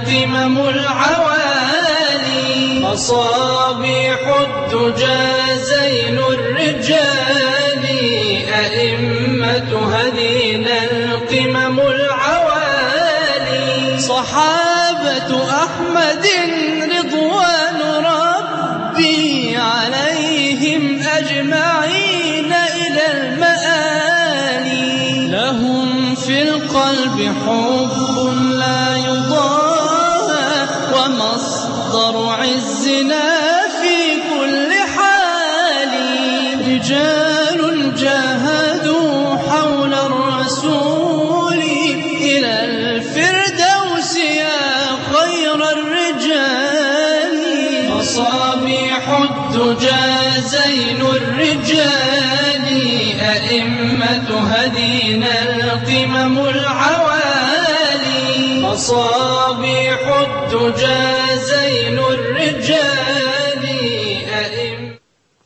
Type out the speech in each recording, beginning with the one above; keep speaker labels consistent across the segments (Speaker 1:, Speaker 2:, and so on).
Speaker 1: قمم العوالي، مصابيح الدجى زين الرجال، أئمة هدينا القمم العوالي، صحابة أحمد رضوان ربي عليهم أجمعين إلى المآلي، لهم في القلب حب لا يضاهى، ومصدر عزنا في كل حال، رجال جاهدوا حول الرسول إلى الفردوس يا خير الرجال، مصابيح الدجى زين الرجال، أئمة هدينا القمم العوالي، مصابيح الدجى زين الرجال، أئمة.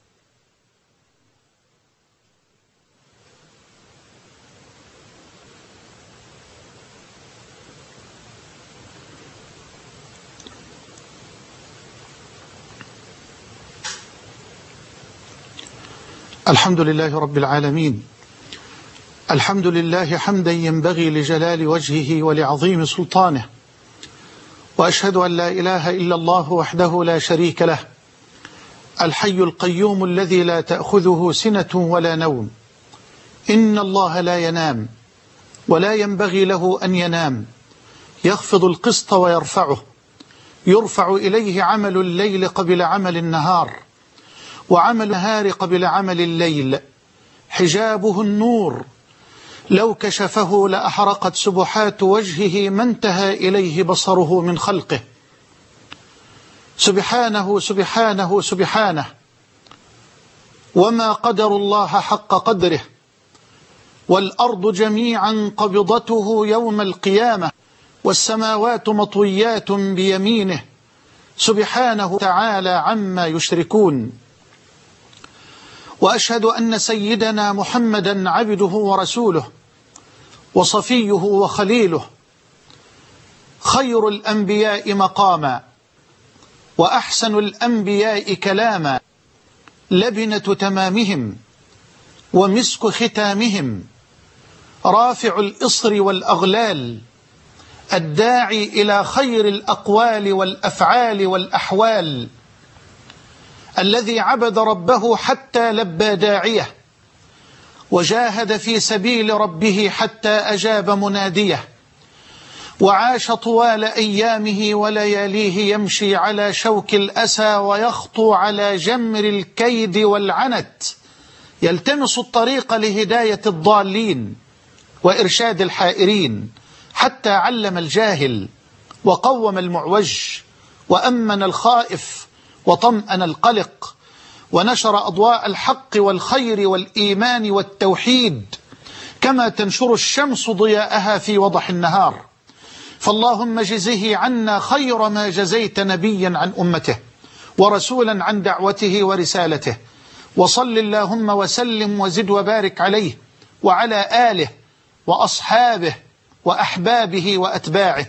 Speaker 2: الحمد لله رب العالمين، الحمد لله حمدا ينبغي لجلال وجهه ولعظيم سلطانه، وأشهد أن لا إله إلا الله وحده لا شريك له، الحي القيوم الذي لا تأخذه سنة ولا نوم، إن الله لا ينام ولا ينبغي له أن ينام، يخفض القسط ويرفعه، يرفع إليه عمل الليل قبل عمل النهار، وعمل النهار قبل عمل الليل، حجابه النور، لو كشفه لأحرقت سبحات وجهه ما انتهى إليه بصره من خلقه، سبحانه سبحانه سبحانه، وما قدر الله حق قدره، والأرض جميعا قبضته يوم القيامة، والسماوات مطويات بيمينه، سبحانه تعالى عما يشركون. وأشهد أن سيدنا محمدا عبده ورسوله وصفيه وخليله، خير الأنبياء مقاما وأحسن الأنبياء كلاما، لبنة تمامهم ومسك ختامهم، رافع الإصر والأغلال، الداعي إلى خير الأقوال والأفعال والأحوال، الذي عبد ربه حتى لبى داعيه، وجاهد في سبيل ربه حتى أجاب مناديه، وعاش طوال أيامه ولياليه يمشي على شوك الأسى ويخطو على جمر الكيد والعنت، يلتمس الطريق لهداية الضالين وإرشاد الحائرين، حتى علم الجاهل وقوم المعوج وأمن الخائف وطمأن القلق، ونشر أضواء الحق والخير والإيمان والتوحيد كما تنشر الشمس ضياءها في وضح النهار. فاللهم جزه عنا خير ما جزيت نبيا عن أمته ورسولا عن دعوته ورسالته، وصل اللهم وسلم وزد وبارك عليه وعلى آله وأصحابه وأحبابه وأتباعه،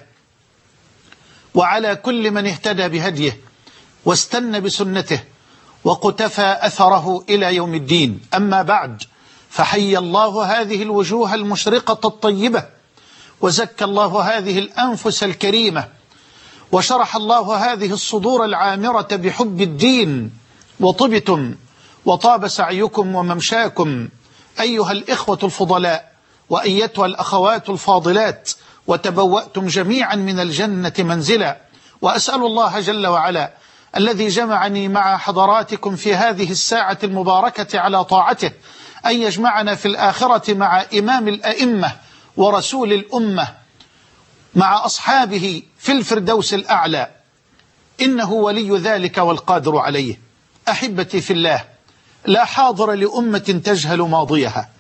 Speaker 2: وعلى كل من اهتدى بهديه واستنى بسنته وقتفى أثره إلى يوم الدين. أما بعد، فحي الله هذه الوجوه المشرقة الطيبة، وزكى الله هذه الأنفس الكريمة، وشرح الله هذه الصدور العامرة بحب الدين، وطبتم وطاب سعيكم وممشاكم أيها الإخوة الفضلاء وأيتها الأخوات الفاضلات، وتبوأتم جميعا من الجنة منزلا. وأسأل الله جل وعلا الذي جمعني مع حضراتكم في هذه الساعة المباركة على طاعته أن يجمعنا في الآخرة مع إمام الأئمة ورسول الأمة مع أصحابه في الفردوس الأعلى، إنه ولي ذلك والقادر عليه. أحبتي في الله، لا حاضر لأمة تجهل ماضيها،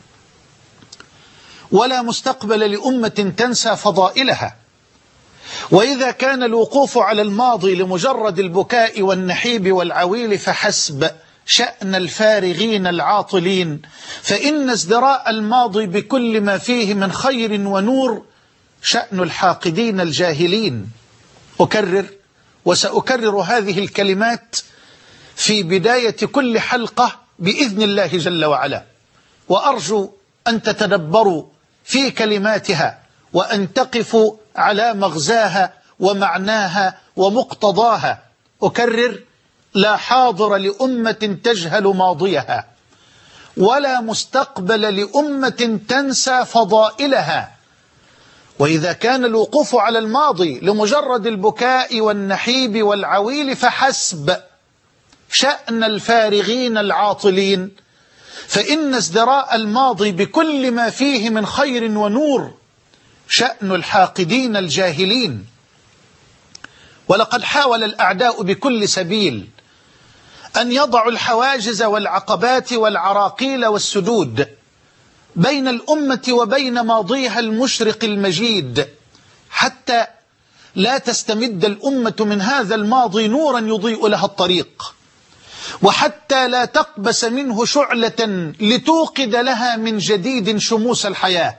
Speaker 2: ولا مستقبل لأمة تنسى فضائلها. وإذا كان الوقوف على الماضي لمجرد البكاء والنحيب والعويل فحسب شأن الفارغين العاطلين، فإن ازدراء الماضي بكل ما فيه من خير ونور شأن الحاقدين الجاهلين. أكرر وسأكرر هذه الكلمات في بداية كل حلقة بإذن الله جل وعلا، وأرجو أن تتدبروا في كلماتها وأن تقفوا على مغزاها ومعناها ومقتضاها. أكرر: لا حاضر لأمة تجهل ماضيها، ولا مستقبل لأمة تنسى فضائلها. وإذا كان الوقوف على الماضي لمجرد البكاء والنحيب والعويل فحسب شأن الفارغين العاطلين، فإن ازدراء الماضي بكل ما فيه من خير ونور شأن الحاقدين الجاهلين. ولقد حاول الأعداء بكل سبيل أن يضعوا الحواجز والعقبات والعراقيل والسدود بين الأمة وبين ماضيها المشرق المجيد، حتى لا تستمد الأمة من هذا الماضي نورا يضيء لها الطريق، وحتى لا تقبس منه شعلة لتوقد لها من جديد شموس الحياة،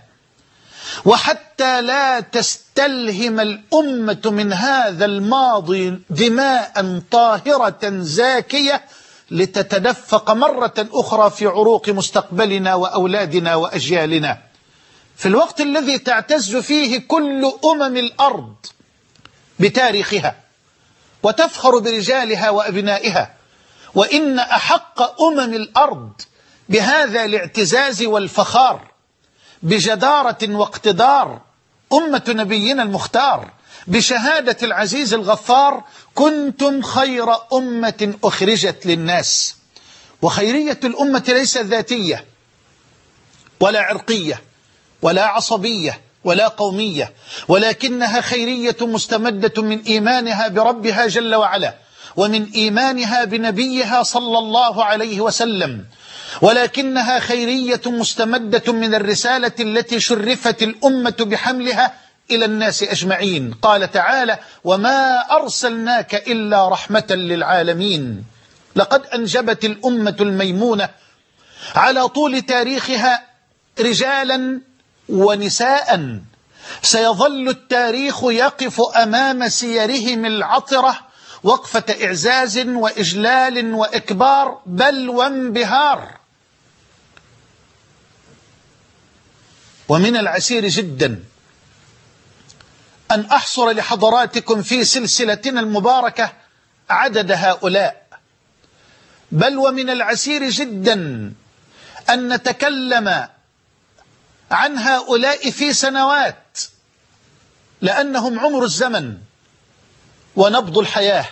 Speaker 2: وحتى لا تستلهم الأمة من هذا الماضي دماء طاهرة زاكية لتتدفق مرة أخرى في عروق مستقبلنا وأولادنا وأجيالنا. في الوقت الذي تعتز فيه كل الأرض بتاريخها وتفخر برجالها وأبنائها، وإن أحق الأرض بهذا الاعتزاز والفخار بجدارة واقتدار أمة نبينا المختار، بشهادة العزيز الغفار: كنتم خير أمة أخرجت للناس. وخيرية الأمة ليست ذاتية ولا عرقية ولا عصبية ولا قومية، ولكنها خيرية مستمدة من إيمانها بربها جل وعلا، ومن إيمانها بنبيها صلى الله عليه وسلم، ولكنها خيرية مستمدة من الرسالة التي شرفت الأمة بحملها إلى الناس أجمعين. قال تعالى: وما أرسلناك إلا رحمة للعالمين. لقد أنجبت الأمة الميمونة على طول تاريخها رجالا ونساء سيظل التاريخ يقف أمام سيرهم العطرة وقفة إعزاز وإجلال وإكبار بل وانبهار. ومن العسير جدا أن أحصر لحضراتكم في سلسلتنا المباركة عدد هؤلاء، بل ومن العسير جدا أن نتكلم عن هؤلاء في سنوات، لأنهم عمر الزمن ونبض الحياة،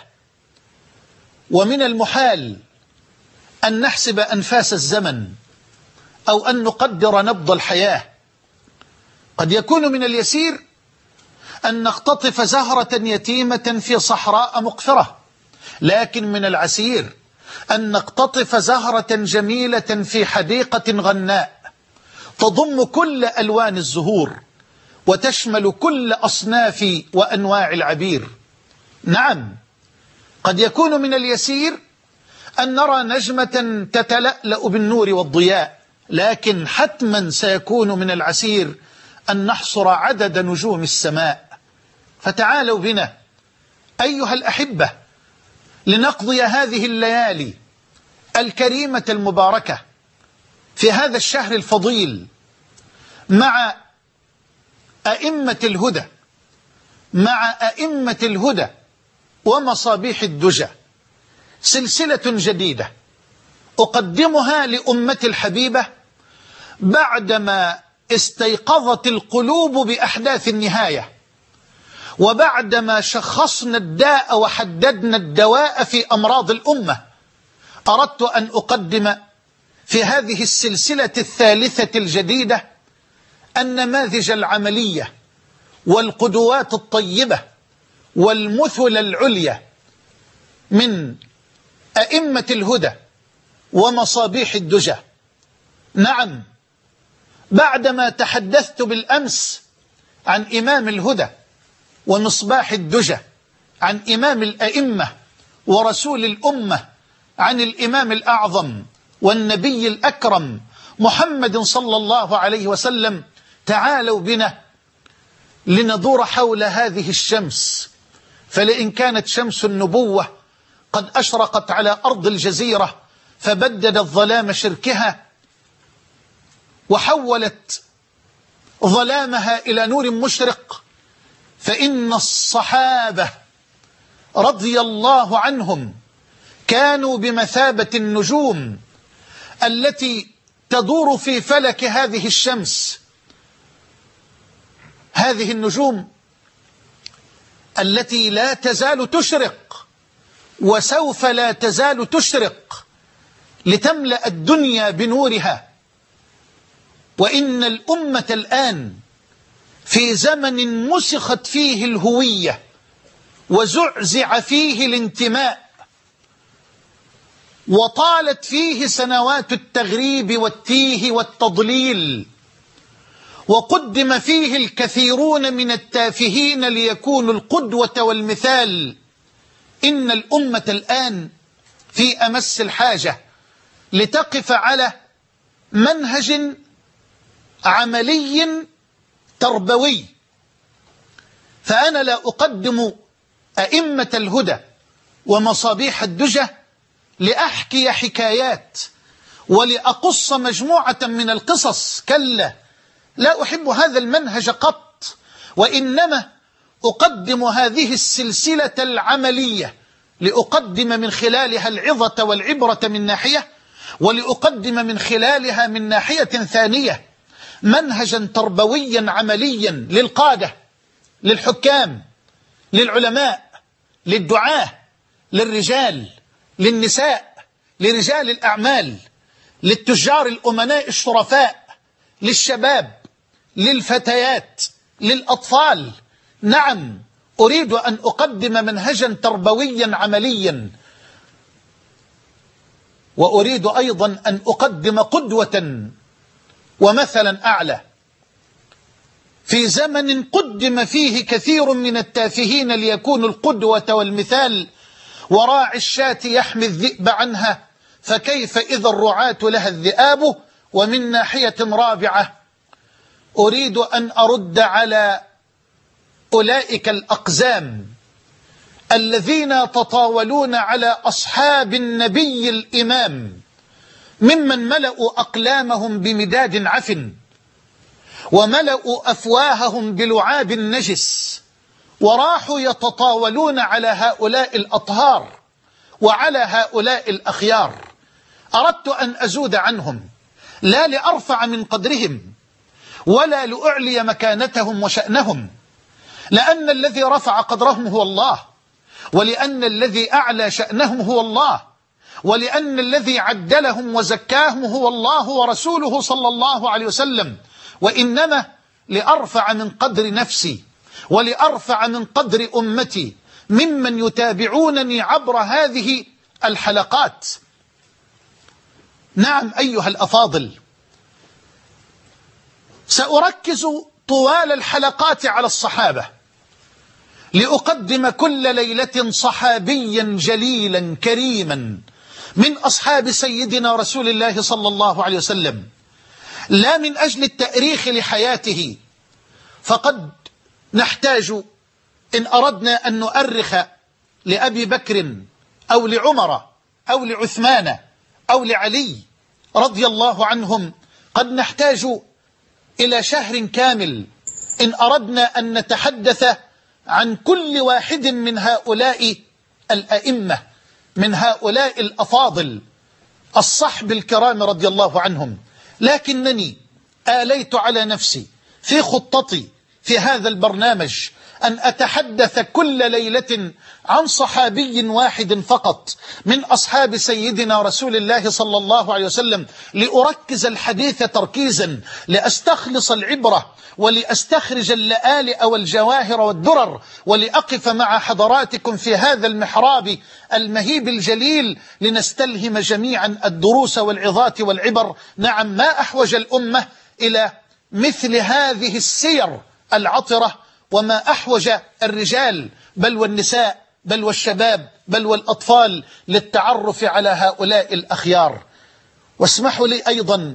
Speaker 2: ومن المحال أن نحسب أنفاس الزمن أو أن نقدر نبض الحياة. قد يكون من اليسير أن نختطف زهرة يتيمة في صحراء مقفرة، لكن من العسير أن نختطف زهرة جميلة في حديقة غناء تضم كل ألوان الزهور وتشمل كل أصناف وأنواع العبير. نعم، قد يكون من اليسير أن نرى نجمة تتلألأ بالنور والضياء، لكن حتما سيكون من العسير أن نحصر عدد نجوم السماء. فتعالوا بنا أيها الأحبة لنقضي هذه الليالي الكريمة المباركة في هذا الشهر الفضيل مع أئمة الهدى، مع أئمة الهدى ومصابيح الدجى، سلسلة جديدة أقدمها لأمتي الحبيبة بعدما استيقظت القلوب بأحداث النهاية، وبعدما شخصنا الداء وحددنا الدواء في أمراض الأمة. أردت أن أقدم في هذه السلسلة الثالثة الجديدة النماذج العملية والقدوات الطيبة والمثل العليا من أئمة الهدى ومصابيح الدجى. نعم، بعدما تحدثت بالأمس عن إمام الهدى ومصباح الدجى، عن إمام الأئمة ورسول الأمة، عن الإمام الأعظم والنبي الأكرم محمد صلى الله عليه وسلم، تعالوا بنا لندور حول هذه الشمس فلئن كانت شمس النبوة قد أشرقت على أرض الجزيرة فبدد الظلام شركها وحولت ظلامها إلى نور مشرق، فإن الصحابة رضي الله عنهم كانوا بمثابة النجوم التي تدور في فلك هذه الشمس، هذه النجوم التي لا تزال تشرق وسوف لا تزال تشرق لتملأ الدنيا بنورها. وإن الأمة الآن في زمن مسخت فيه الهوية وزعزع فيه الانتماء وطالت فيه سنوات التغريب والتيه والتضليل، وقدم فيه الكثيرون من التافهين ليكونوا القدوة والمثال. إن الأمة الآن في أمس الحاجة لتقف على منهج عملي تربوي. فأنا لا أقدم أئمة الهدى ومصابيح الدجى لأحكي حكايات ولأقص مجموعة من القصص، كلا، لا أحب هذا المنهج قط، وإنما أقدم هذه السلسلة العملية لأقدم من خلالها العظة والعبرة من ناحية، ولأقدم من خلالها من ناحية ثانية منهجا تربويا عمليا للقادة، للحكام، للعلماء، للدعاة، للرجال، للنساء، لرجال الأعمال، للتجار الأمناء الشرفاء، للشباب، للفتيات، للأطفال. نعم، أريد أن أقدم منهجا تربويا عمليا، وأريد أيضا أن أقدم قدوة ومثلا أعلى. في زمن قدم فيه كثير من التافهين ليكونوا القدوة والمثال، وراعي الشاة يحمي الذئب عنها، فكيف إذا الرعاة لها الذئاب. ومن ناحية رابعة أريد أن أرد على أولئك الأقزام الذين تطاولون على أصحاب النبي الإمام، ممن ملأوا أقلامهم بمداد عفن، وملأوا أفواههم بلعاب نجس، وراحوا يتطاولون على هؤلاء الأطهار وعلى هؤلاء الأخيار. أردت أن أزود عنهم، لا لأرفع من قدرهم ولا لأعلي مكانتهم وشأنهم، لأن الذي رفع قدرهم هو الله، ولأن الذي أعلى شأنهم هو الله، ولأن الذي عدلهم وزكاهم هو الله ورسوله صلى الله عليه وسلم. وإنما لأرفع من قدر نفسي ولأرفع من قدر أمتي ممن يتابعونني عبر هذه الحلقات. نعم أيها الأفاضل، سأركز طوال الحلقات على الصحابة لأقدم كل ليلة صحابيا جليلا كريما من أصحاب سيدنا رسول الله صلى الله عليه وسلم، لا من أجل التأريخ لحياته، فقد نحتاج إن أردنا أن نؤرخ لأبي بكر أو لعمر أو لعثمان أو لعلي رضي الله عنهم، قد نحتاج إلى شهر كامل إن أردنا أن نتحدث عن كل واحد من هؤلاء الأئمة، من هؤلاء الأفاضل الصحب الكرام رضي الله عنهم. لكنني آليت على نفسي في خطتي في هذا البرنامج أن أتحدث كل ليلة عن صحابي واحد فقط من أصحاب سيدنا رسول الله صلى الله عليه وسلم، لأركز الحديث تركيزا، لأستخلص العبرة ولأستخرج اللآلئ والجواهر والدرر، ولأقف مع حضراتكم في هذا المحراب المهيب الجليل لنستلهم جميعا الدروس والعظات والعبر. نعم، ما أحوج الأمة إلى مثل هذه السير العطرة، وما أحوج الرجال بل والنساء بل والشباب بل والأطفال للتعرف على هؤلاء الأخيار. واسمحوا لي أيضا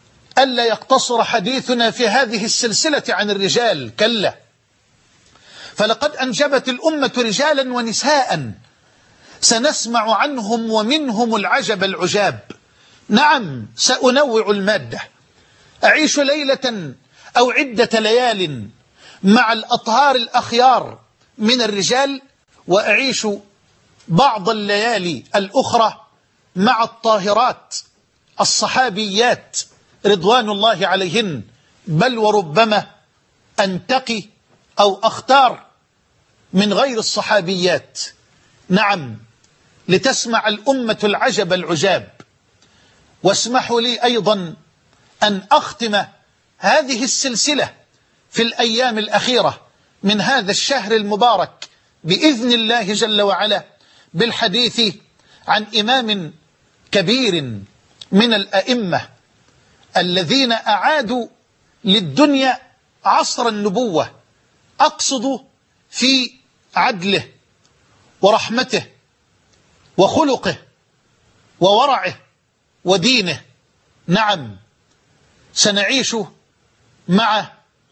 Speaker 2: ألا يقتصر حديثنا في هذه السلسلة عن الرجال، كلا، فلقد أنجبت الأمة رجالا ونساء سنسمع عنهم ومنهم العجب العجاب. نعم، سأنوع المادة، أعيش ليلة أو عدة ليال مع الأطهار الأخيار من الرجال، وأعيش بعض الليالي الأخرى مع الطاهرات الصحابيات رضوان الله عليهن، بل وربما أنتقي أو أختار من غير الصحابيات. نعم، لتسمع الأمة العجب العجاب. واسمحوا لي أيضا أن أختم هذه السلسلة في الأيام الأخيرة من هذا الشهر المبارك بإذن الله جل وعلا بالحديث عن إمام كبير من الأئمة الذين أعادوا للدنيا عصر النبوة، أقصد في عدله ورحمته وخلقه وورعه ودينه. نعم، سنعيش مع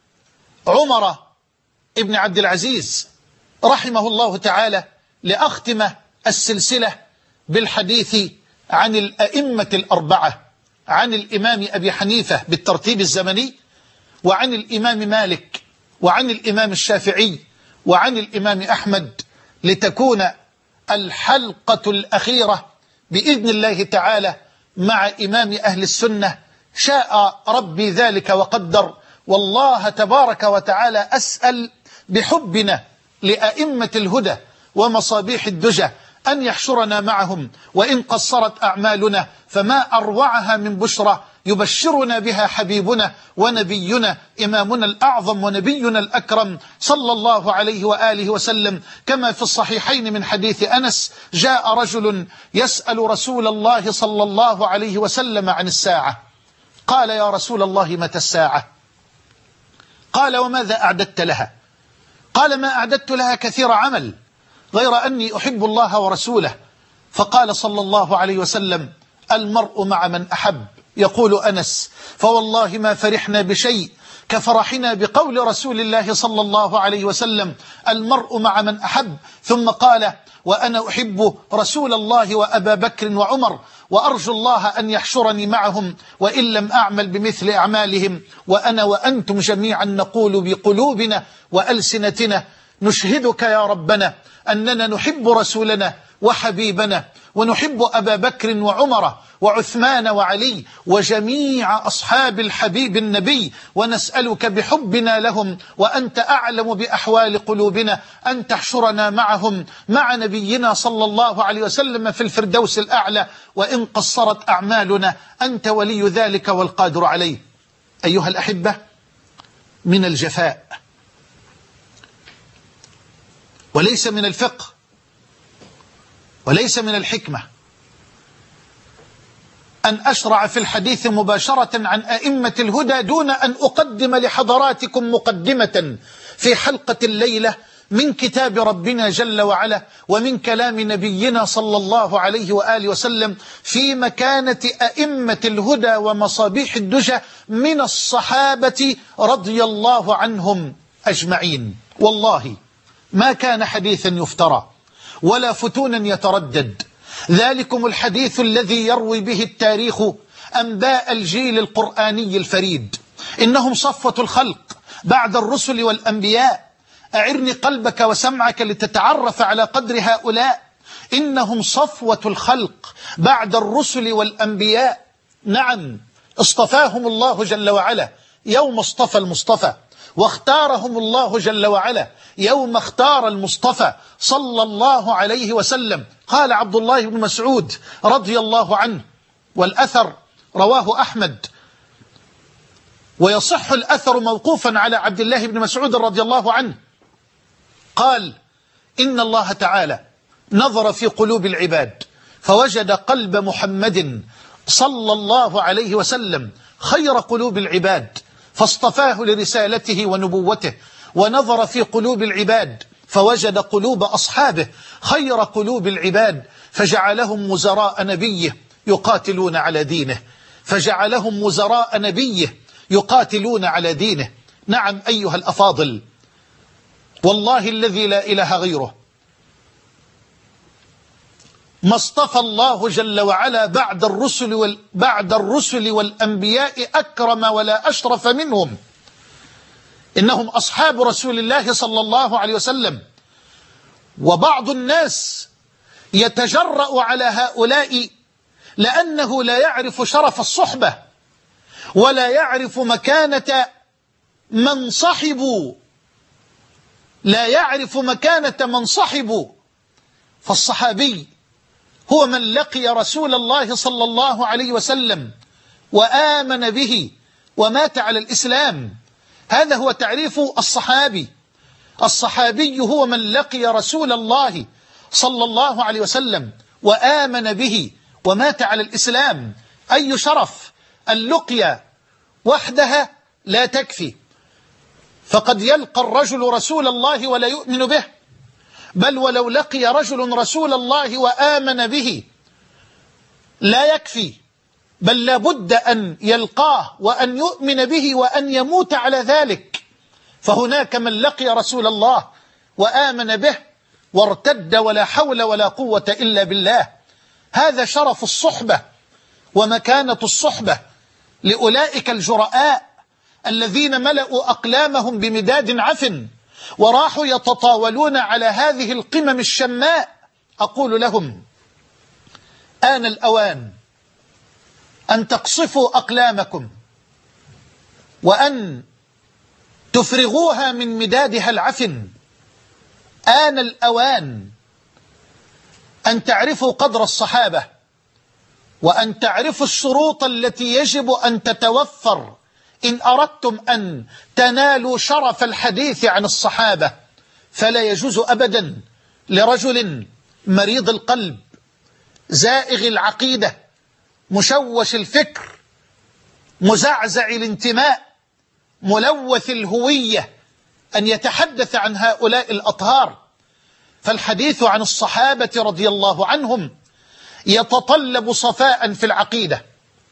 Speaker 2: عمر ابن عبد العزيز رحمه الله تعالى لأختم السلسلة بالحديث عن الأئمة الأربعة، عن الإمام أبي حنيفة بالترتيب الزمني، وعن الإمام مالك، وعن الإمام الشافعي، وعن الإمام أحمد، لتكون الحلقة الأخيرة بإذن الله تعالى مع إمام أهل السنة. شاء ربي ذلك وقدر. والله تبارك وتعالى أسأل بحبنا لأئمة الهدى ومصابيح الدجى أن يحشرنا معهم، وإن قصرت أعمالنا فما أروعها من بشرى يبشرنا بها حبيبنا ونبينا إمامنا الأعظم ونبينا الأكرم صلى الله عليه وآله وسلم، كما في الصحيحين من حديث أنس: جاء رجل يسأل رسول الله صلى الله عليه وسلم عن الساعة، قال: يا رسول الله متى الساعة؟ قال: وماذا أعددت لها؟ قال: ما أعددت لها كثير عمل، غير أني أحب الله ورسوله. فقال صلى الله عليه وسلم: المرء مع من أحب. يقول أنس: فوالله ما فرحنا بشيء كفرحنا بقول رسول الله صلى الله عليه وسلم: المرء مع من أحب. ثم قال: وأنا أحب رسول الله وأبا بكر وعمر، وأرجو الله أن يحشرني معهم وإن لم أعمل بمثل أعمالهم، وأنا وأنتم جميعا نقول بقلوبنا وألسنتنا: نشهدك يا ربنا أننا نحب رسولنا وحبيبنا، ونحب أبا بكر وعمر وعثمان وعلي وجميع أصحاب الحبيب النبي، ونسألك بحبنا لهم وأنت أعلم بأحوال قلوبنا أن تحشرنا معهم مع نبينا صلى الله عليه وسلم في الفردوس الأعلى، وإن قصرت أعمالنا أنت ولي ذلك والقادر عليه. أيها الأحبة، من الجفاء وليس من الفقه وليس من الحكمة أن أشرع في الحديث مباشرة عن أئمة الهدى دون أن أقدم لحضراتكم مقدمة في حلقة الليلة من كتاب ربنا جل وعلا ومن كلام نبينا صلى الله عليه وآله وسلم في مكانة أئمة الهدى ومصابيح الدجى من الصحابة رضي الله عنهم أجمعين. والله ما كان حديثا يفترى ولا فتونا يتردد، ذلكم الحديث الذي يروي به التاريخ أنباء الجيل القرآني الفريد. إنهم صفوة الخلق بعد الرسل والأنبياء. أعرني قلبك وسمعك لتتعرف على قدر هؤلاء. إنهم صفوة الخلق بعد الرسل والأنبياء. نعم، اصطفاهم الله جل وعلا يوم اصطفى المصطفى، واختارهم الله جل وعلا يوم اختار المصطفى صلى الله عليه وسلم. قال عبد الله بن مسعود رضي الله عنه، والأثر رواه أحمد، ويصح الأثر موقوفا على عبد الله بن مسعود رضي الله عنه، قال: إن الله تعالى نظر في قلوب العباد فوجد قلب محمد صلى الله عليه وسلم خير قلوب العباد، فاصطفاه لرسالته ونبوته. ونظر في قلوب العباد فوجد قلوب أصحابه خير قلوب العباد، فجعلهم وزراء نبيه يقاتلون على دينه، فجعلهم وزراء نبيه يقاتلون على دينه. نعم أيها الأفاضل، والله الذي لا إله غيره ما اصطفى الله جل وعلا بعد الرسل والأنبياء أكرم ولا أشرف منهم. إنهم أصحاب رسول الله صلى الله عليه وسلم. وبعض الناس يتجرأ على هؤلاء لأنه لا يعرف شرف الصحبة ولا يعرف مكانة من صحبوا، لا يعرف مكانة من صحبوا. فالصحابي هو من لقي رسول الله صلى الله عليه وسلم وآمن به ومات على الإسلام. هذا هو تعريف الصحابي. الصحابي هو من لقي رسول الله صلى الله عليه وسلم وآمن به ومات على الإسلام. أي شرف! اللقيا وحدها لا تكفي، فقد يلقى الرجل رسول الله ولا يؤمن به، بل ولو لقي رجل رسول الله وآمن به لا يكفي، بل لابد أن يلقاه وأن يؤمن به وأن يموت على ذلك. فهناك من لقي رسول الله وآمن به وارتد ولا حول ولا قوة إلا بالله. هذا شرف الصحبة ومكانة الصحبة لأولئك الجرآء الذين ملأوا أقلامهم بمداد عفن وراحوا يتطاولون على هذه القمم الشماء. أقول لهم: آن الأوان أن تقصفوا أقلامكم وأن تفرغوها من مدادها العفن. آن الأوان أن تعرفوا قدر الصحابة وأن تعرفوا الشروط التي يجب أن تتوفر إن أردتم أن تنالوا شرف الحديث عن الصحابة. فلا يجوز أبدا لرجل مريض القلب زائغ العقيدة مشوش الفكر مزعزع الانتماء ملوث الهوية أن يتحدث عن هؤلاء الأطهار. فالحديث عن الصحابة رضي الله عنهم يتطلب صفاء في العقيدة.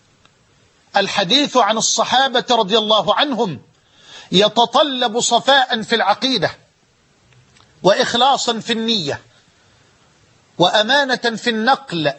Speaker 2: الحديث عن الصحابة رضي الله عنهم يتطلب صفاء في العقيدة وإخلاصا في النية وأمانة في النقل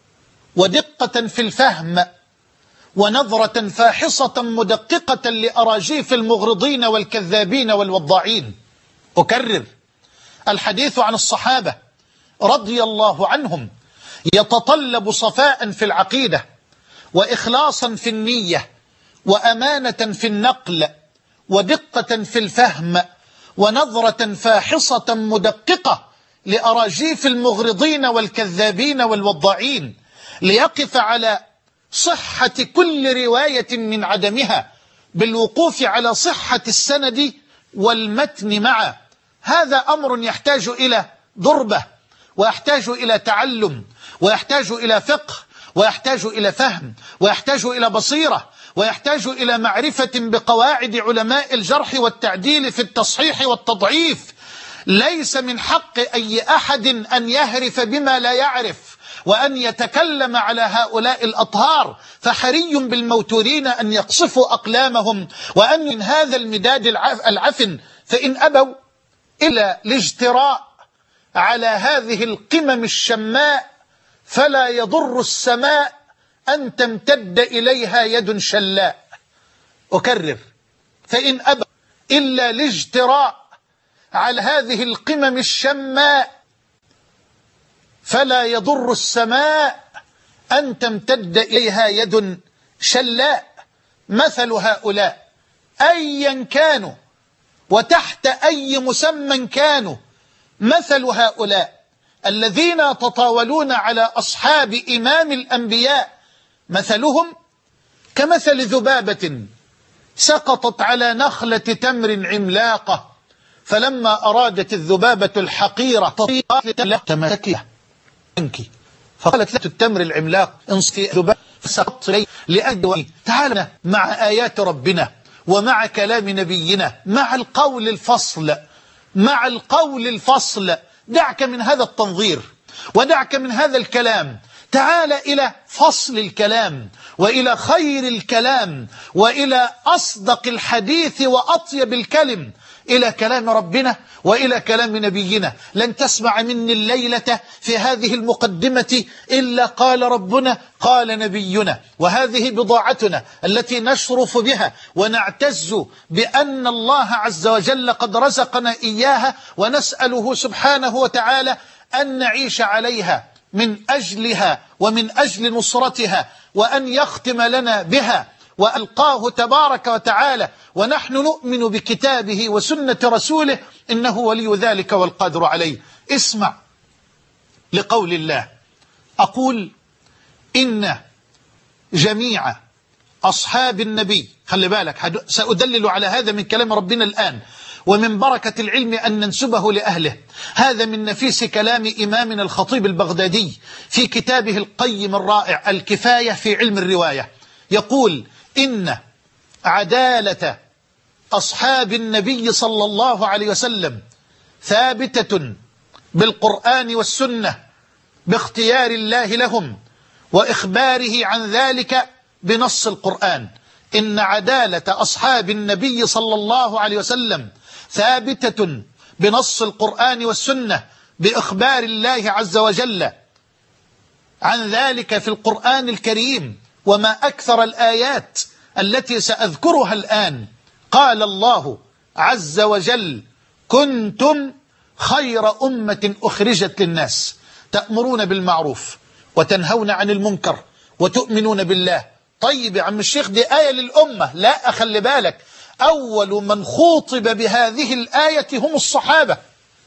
Speaker 2: ودقة في الفهم ونظرة فاحصة مدققة لأراجيف المغرضين والكذابين والوضاعين. أكرر: الحديث عن الصحابة رضي الله عنهم يتطلب صفاء في العقيدة وإخلاصا في النية وأمانة في النقل ودقة في الفهم ونظرة فاحصة مدققة لأراجيف المغرضين والكذابين والوضاعين، ليقف على صحة كل رواية من عدمها بالوقوف على صحة السند والمتن معا. هذا أمر يحتاج إلى ضربة ويحتاج إلى تعلم ويحتاج إلى فقه ويحتاج إلى فهم ويحتاج إلى بصيرة ويحتاج إلى معرفة بقواعد علماء الجرح والتعديل في التصحيح والتضعيف. ليس من حق أي أحد أن يهرف بما لا يعرف وأن يتكلم على هؤلاء الأطهار، فحري بالموتورين أن يقصفوا أقلامهم وأن من هذا المداد العفن. فإن أبوا إلا الاجتراء على هذه القمم الشماء فلا يضر السماء أن تمتد إليها يد شلاء. أكرر: فإن أبوا إلا الاجتراء على هذه القمم الشماء فلا يضر السماء أن تمتد إليها يد شلاء. مثل هؤلاء أيا كانوا وتحت أي مسمى كانوا، مثل هؤلاء الذين يتطاولون على أصحاب إمام الأنبياء مثلهم كمثل ذبابة سقطت على نخلة تمر عملاقة، فلما أرادت الذبابة الحقيرة تمسكها فقالت لها التمر العملاق انصتي ذبابة فسقطت لي لأجل تعالى مع آيات ربنا ومع كلام نبينا مع القول الفصل، مع القول الفصل. دعك من هذا التنظير ودعك من هذا الكلام، تعال إلى فصل الكلام وإلى خير الكلام وإلى أصدق الحديث وأطيب الكلم. إلى كلام ربنا وإلى كلام نبينا. لن تسمع مني الليلة في هذه المقدمة إلا قال ربنا قال نبينا، وهذه بضاعتنا التي نشرف بها ونعتز بأن الله عز وجل قد رزقنا إياها، ونسأله سبحانه وتعالى أن نعيش عليها من أجلها ومن أجل نصرتها، وأن يختم لنا بها وألقاه تبارك وتعالى ونحن نؤمن بكتابه وسنة رسوله، إنه ولي ذلك والقادر عليه. اسمع لقول الله، أقول إن جميع أصحاب النبي، خلي بالك سأدلل على هذا من كلام ربنا الآن، ومن بركة العلم أن ننسبه لأهله. هذا من نفيس كلام إمامنا الخطيب البغدادي في كتابه القيم الرائع الكفاية في علم الرواية، يقول إن عدالة أصحاب النبي صلى الله عليه وسلم ثابتة بالقرآن والسنة باختيار الله لهم وإخباره عن ذلك بنص القرآن. إن عدالة أصحاب النبي صلى الله عليه وسلم ثابتة بنص القرآن والسنة بإخبار الله عز وجل عن ذلك في القرآن الكريم. وما أكثر الآيات التي سأذكرها الآن. قال الله عز وجل: كنتم خير أمة أخرجت للناس تأمرون بالمعروف وتنهون عن المنكر وتؤمنون بالله. طيب يا عم الشيخ دي آية للأمة. لا، أخلي بالك، أول من خوطب بهذه الآية هم الصحابة.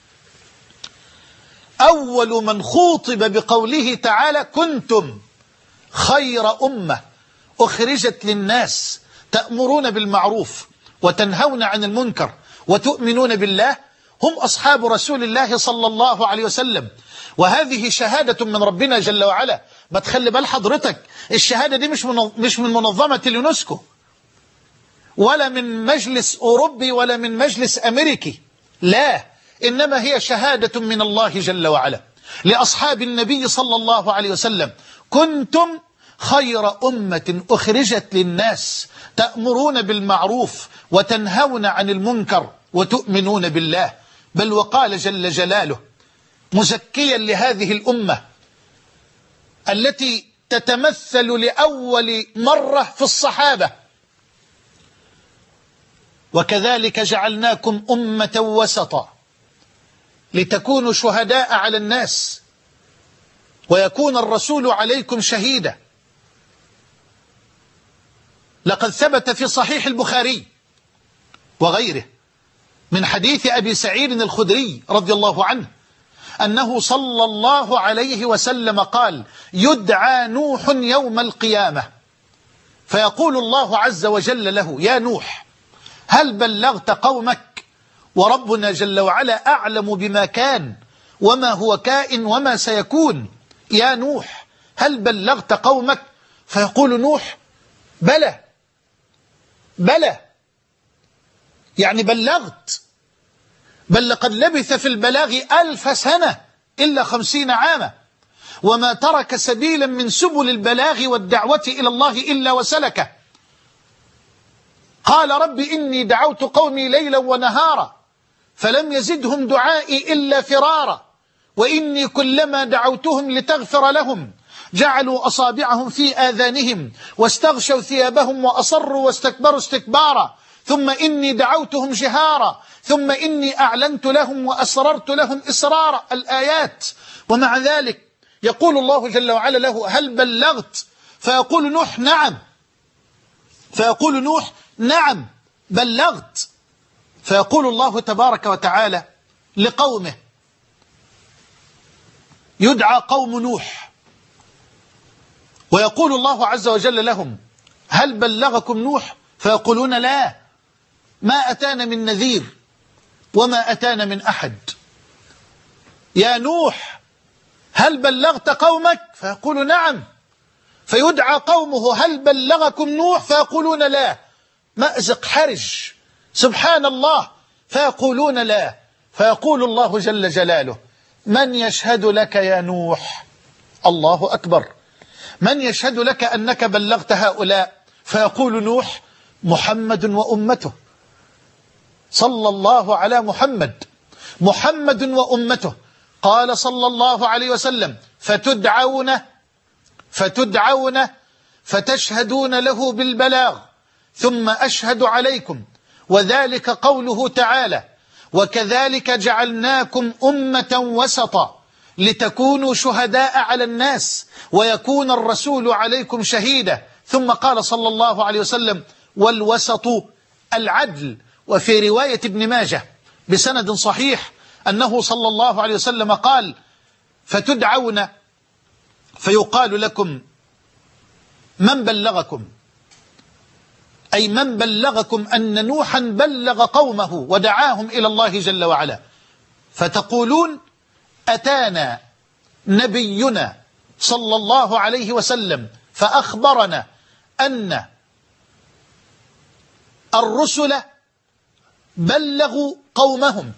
Speaker 2: أول من خوطب بقوله تعالى: كنتم خير أمة أخرجت للناس تأمرون بالمعروف وتنهون عن المنكر وتؤمنون بالله، هم أصحاب رسول الله صلى الله عليه وسلم. وهذه شهادة من ربنا جل وعلا. ما تخلي بال حضرتك، الشهادة دي مش من منظمة اليونسكو ولا من مجلس أوروبي ولا من مجلس أمريكي، لا، إنما هي شهادة من الله جل وعلا لأصحاب النبي صلى الله عليه وسلم. كنتم خير أمة أخرجت للناس تأمرون بالمعروف وتنهون عن المنكر وتؤمنون بالله. بل وقال جل جلاله مزكيا لهذه الأمة التي تتمثل لأول مرة في الصحابة: وكذلك جعلناكم أمة وسطا لتكونوا شهداء على الناس ويكون الرسول عليكم شهيدا. لقد ثبت في صحيح البخاري وغيره من حديث أبي سعيد الخدري رضي الله عنه أنه صلى الله عليه وسلم قال: يدعى نوح يوم القيامة فيقول الله عز وجل له: يا نوح هل بلغت قومك؟ وربنا جل وعلا أعلم بما كان وما هو كائن وما سيكون. يا نوح هل بلغت قومك؟ فيقول نوح: بلى بلى، يعني بلغت، بل لقد لبث في البلاغ 1000 سنة إلا 50 عاما، وما ترك سبيلا من سبل البلاغ والدعوة إلى الله إلا وسلكه. قال: رب إني دعوت قومي ليلا ونهارا فلم يزدهم دعائي إلا فرارا، وإني كلما دعوتهم لتغفر لهم جعلوا أصابعهم في آذانهم واستغشوا ثيابهم وأصروا واستكبروا استكبارا، ثم إني دعوتهم جهارا ثم إني أعلنت لهم وأسررت لهم إسرارا. الآيات. ومع ذلك يقول الله جل وعلا له: هل بلغت؟ فيقول نوح: نعم. فيقول نوح: نعم بلغت. فيقول الله تبارك وتعالى لقومه: يدعى قوم نوح ويقول الله عز وجل لهم: هل بلغكم نوح؟ فيقولون: لا، ما أتانا من نذير وما أتانا من أحد. يا نوح هل بلغت قومك؟ فيقول: نعم. فيدعى قومه: هل بلغكم نوح؟ فيقولون: لا. مأزق حرج، سبحان الله، فيقولون: لا. فيقول الله جل جلاله: من يشهد لك يا نوح؟ الله أكبر. من يشهد لك أنك بلغت هؤلاء؟ فيقول نوح: محمد وأمته. صلى الله على محمد وأمته. قال صلى الله عليه وسلم: فتدعون فتشهدون له بالبلاغ ثم أشهد عليكم، وذلك قوله تعالى: وكذلك جعلناكم أمة وسطا لتكونوا شهداء على الناس ويكون الرسول عليكم شهيدا. ثم قال صلى الله عليه وسلم: والوسط العدل. وفي رواية ابن ماجه بسند صحيح أنه صلى الله عليه وسلم قال: فتدعون فيقال لكم: من بلغكم؟ أي من بلغكم أن نوحا بلغ قومه ودعاهم إلى الله جل وعلا، فتقولون: أتانا نبينا صلى الله عليه وسلم فأخبرنا أن الرسل بلغوا قومهم.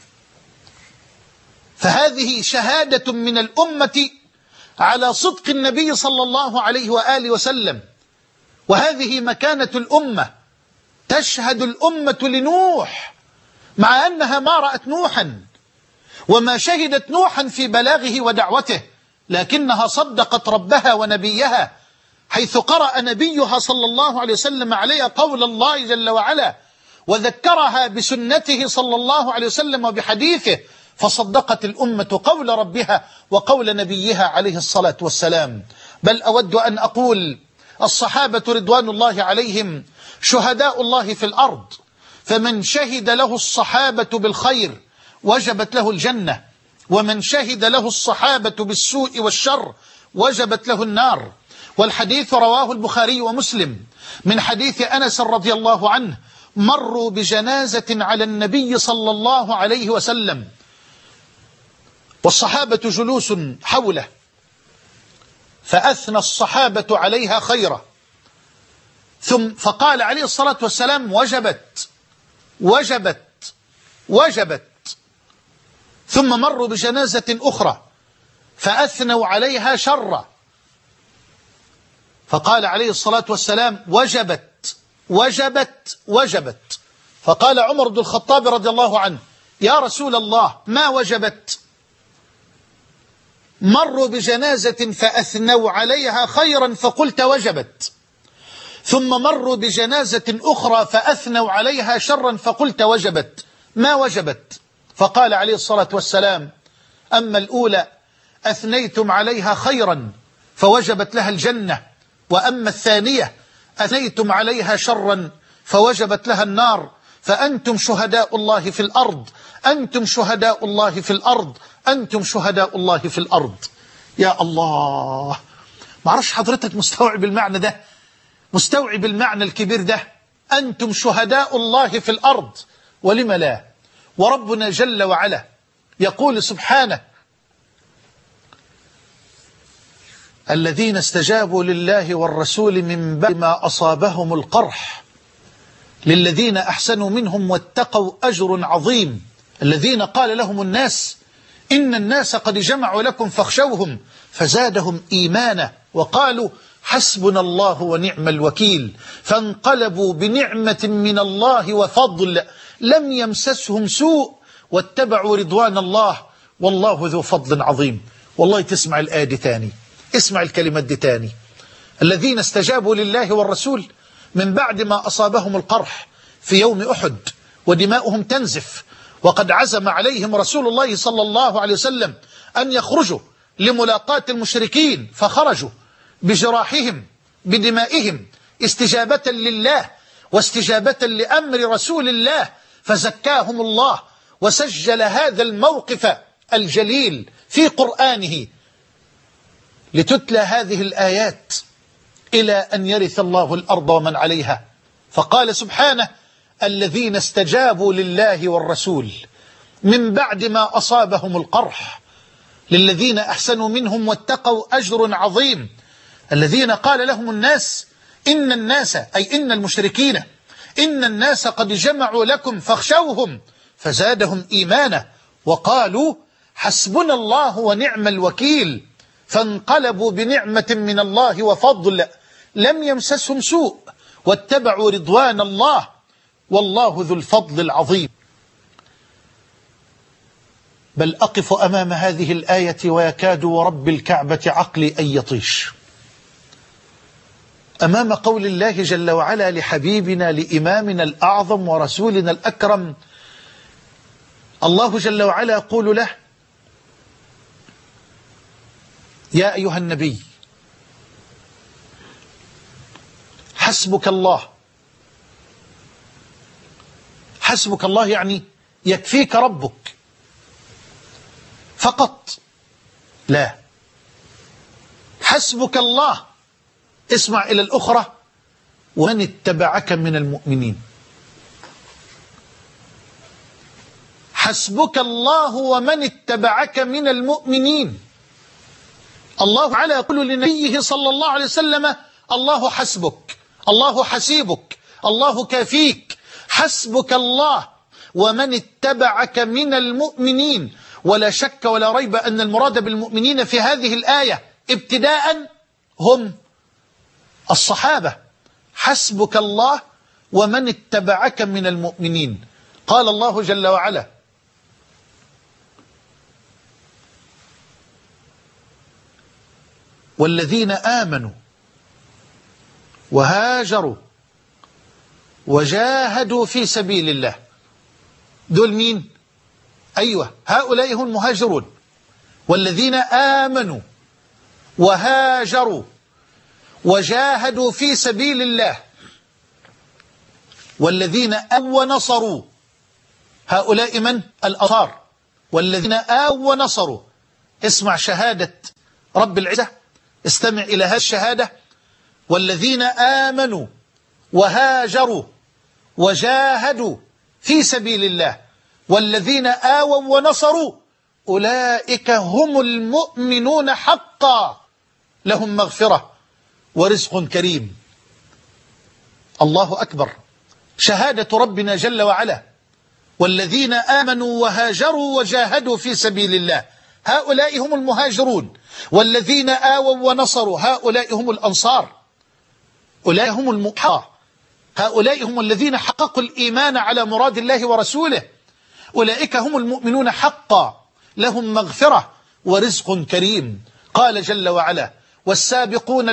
Speaker 2: فهذه شهادة من الأمة على صدق النبي صلى الله عليه وآله وسلم، وهذه مكانة الأمة. تشهد الأمة لنوح مع أنها ما رأت نوحا وما شهدت نوحا في بلاغه ودعوته، لكنها صدقت ربها ونبيها حيث قرأ نبيها صلى الله عليه وسلم عليها قول الله جل وعلا، وذكرها بسنته صلى الله عليه وسلم وبحديثه، فصدقت الأمة قول ربها وقول نبيها عليه الصلاة والسلام. بل أود أن أقول: الصحابة رضوان الله عليهم شهداء الله في الأرض، فمن شهد له الصحابة بالخير وجبت له الجنة، ومن شهد له الصحابة بالسوء والشر وجبت له النار. والحديث رواه البخاري ومسلم من حديث أنس رضي الله عنه: مروا بجنازة على النبي صلى الله عليه وسلم والصحابة جلوس حوله، فأثنى الصحابة عليها خيرا، ثم فقال عليه الصلاة والسلام: وجبت وجبت وجبت. ثم مروا بجنازة أخرى فأثنوا عليها شرا، فقال عليه الصلاة والسلام: وجبت وجبت وجبت. فقال عمر بن الخطاب رضي الله عنه: يا رسول الله، ما وجبت؟ مروا بجنازة فأثنوا عليها خيرا فقلت وجبت، ثم مروا بجنازة أخرى فأثنوا عليها شرا فقلت وجبت، ما وجبت؟ فقال عليه الصلاة والسلام: أما الأولى أثنيتم عليها خيرا فوجبت لها الجنة، وأما الثانية أثنيتم عليها شرا فوجبت لها النار، فأنتم شهداء الله في الأرض، أنتم شهداء الله في الأرض، أنتم شهداء الله في الأرض. يا الله، معرفش حضرتك مستوعب المعنى ده، مستوعب المعنى الكبير ده؟ أنتم شهداء الله في الأرض، ولم لا؟ وربنا جل وعلا يقول سبحانه: الذين استجابوا لله والرسول من بعد ما أصابهم القرح للذين أحسنوا منهم واتقوا أجر عظيم. الذين قال لهم الناس إن الناس قد جمعوا لكم فاخشوهم فزادهم إيمانا وقالوا حسبنا الله ونعم الوكيل، فانقلبوا بنعمة من الله وفضل لم يمسسهم سوء واتبعوا رضوان الله والله ذو فضل عظيم. والله تسمع الآية دي تاني، اسمع الكلمات دي تاني: الذين استجابوا لله والرسول من بعد ما أصابهم القرح في يوم أحد ودماؤهم تنزف، وقد عزم عليهم رسول الله صلى الله عليه وسلم أن يخرجوا لملاقاة المشركين، فخرجوا بجراحهم بدمائهم استجابة لله واستجابة لأمر رسول الله، فزكاهم الله وسجل هذا الموقف الجليل في قرآنه لتتلى هذه الآيات إلى أن يرث الله الأرض ومن عليها. فقال سبحانه: الذين استجابوا لله والرسول من بعد ما أصابهم القرح للذين أحسنوا منهم واتقوا أجر عظيم. الذين قال لهم الناس إن الناس، أي إن المشركين، إن الناس قد جمعوا لكم فاخشوهم فزادهم إيمانا وقالوا حسبنا الله ونعم الوكيل، فانقلبوا بنعمة من الله وفضل لم يمسسهم سوء واتبعوا رضوان الله والله ذو الفضل العظيم. بل أقف أمام هذه الآية ويكاد ورب الكعبة عقلي أن يطيش أمام قول الله جل وعلا لحبيبنا لإمامنا الأعظم ورسولنا الأكرم. الله جل وعلا يقول له: يا أيها النبي حسبك الله. حسبك الله يعني يكفيك ربك فقط؟ لا، حسبك الله، اسمع إلى الأخرى، ومن اتبعك من المؤمنين. حسبك الله ومن اتبعك من المؤمنين. الله تعالى يقول لنبيه صلى الله عليه وسلم: الله حسبك، الله حسيبك، الله كافيك. حسبك الله ومن اتبعك من المؤمنين. ولا شك ولا ريب أن المراد بالمؤمنين في هذه الآية ابتداء هم الصحابة. حسبك الله ومن اتبعك من المؤمنين. قال الله جل وعلا: والذين آمنوا وهاجروا وجاهدوا في سبيل الله. دول مين؟ أيوة، هؤلاء هم المهاجرون. والذين آمنوا وهاجروا وجاهدوا في سبيل الله. والذين آووا ونصروا، هؤلاء من؟ الأنصار. والذين آووا ونصروا. اسمع شهادة رب العزة، استمع إلى هذه الشهادة: والذين آمنوا وهاجروا وجاهدوا في سبيل الله والذين آووا ونصروا أولئك هم المؤمنون حقا لهم مغفرة ورزق كريم. الله أكبر. شهادة ربنا جل وعلا: والذين آمنوا وهاجروا وجاهدوا في سبيل الله، هؤلاء هم المهاجرون. والذين آووا ونصروا، هؤلاء هم الأنصار. أولئك هم المؤمنون، هؤلاء هم الذين حققوا الإيمان على مراد الله ورسوله. أولئك هم المؤمنون حقا لهم مغفرة ورزق كريم. قال جل وعلا: والسابقون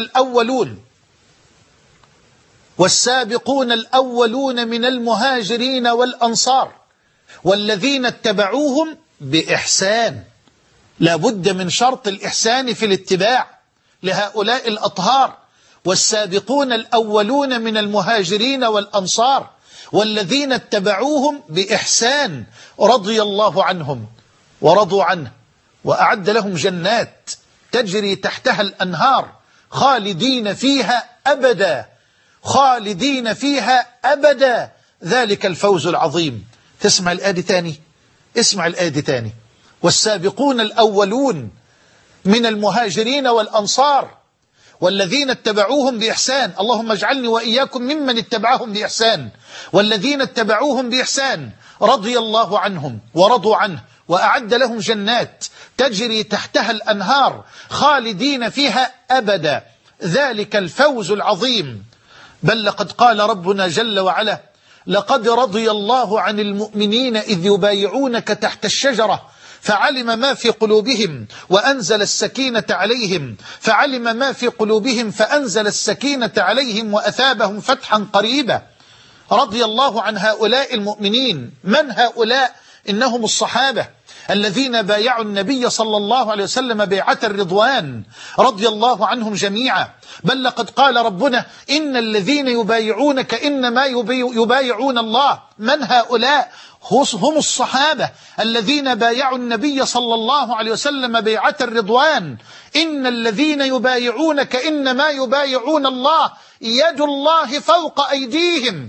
Speaker 2: الأولون من المهاجرين والأنصار والذين اتبعوهم بإحسان. لا بد من شرط الإحسان في الاتباع لهؤلاء الأطهار. والسابقون الأولون من المهاجرين والأنصار والذين اتبعوهم بإحسان رضي الله عنهم ورضوا عنه وأعد لهم جنات تجري تحتها الأنهار خالدين فيها أبدا، خالدين فيها أبدا، ذلك الفوز العظيم. تسمع الآية تاني؟ اسمع الآية تاني: والسابقون الأولون من المهاجرين والأنصار والذين اتبعوهم بإحسان. اللهم اجعلني وإياكم ممن اتبعهم بإحسان. والذين اتبعوهم بإحسان رضي الله عنهم ورضوا عنه وأعد لهم جنات تجري تحتها الأنهار خالدين فيها أبدا، ذلك الفوز العظيم. بل لقد قال ربنا جل وعلا: لقد رضي الله عن المؤمنين إذ يبايعونك تحت الشجرة فعلم ما في قلوبهم وأنزل السكينة عليهم، فعلم ما في قلوبهم فأنزل السكينة عليهم وأثابهم فتحا قريبا. رضي الله عن هؤلاء المؤمنين. من هؤلاء؟ إنهم الصحابة الذين بايعوا النبي صلى الله عليه وسلم بيعة الرضوان، رضي الله عنهم جميعا. بل لقد قال ربنا: إن الذين يبايعونك إنما يبايعون الله. من هؤلاء؟ هم الصحابة الذين بايعوا النبي صلى الله عليه وسلم بيعة الرضوان. إن الذين يبايعونك إنما يبايعون الله، يد الله فوق أيديهم.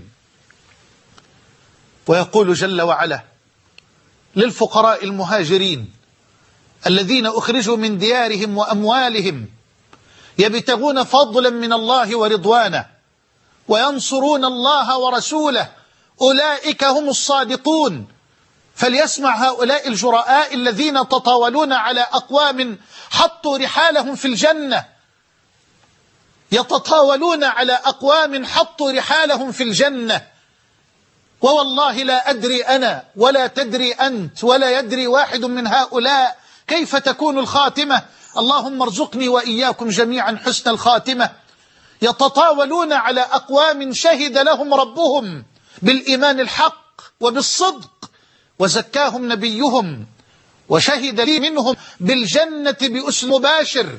Speaker 2: ويقول جل وعلا للفقراء المهاجرين الذين أخرجوا من ديارهم وأموالهم يبتغون فضلا من الله ورضوانه وينصرون الله ورسوله أولئك هم الصادقون. فليسمع هؤلاء الجراء الذين تطاولون على أقوام حطوا رحالهم في الجنة، يتطاولون على أقوام حطوا رحالهم في الجنة ووالله لا أدري أنا ولا تدري أنت ولا يدري واحد من هؤلاء كيف تكون الخاتمة. اللهم ارزقني وإياكم جميعا حسن الخاتمة. يتطاولون على أقوام شهد لهم ربهم بالإيمان الحق وبالصدق وزكاهم نبيهم وشهد لي منهم بالجنة بأسم مباشر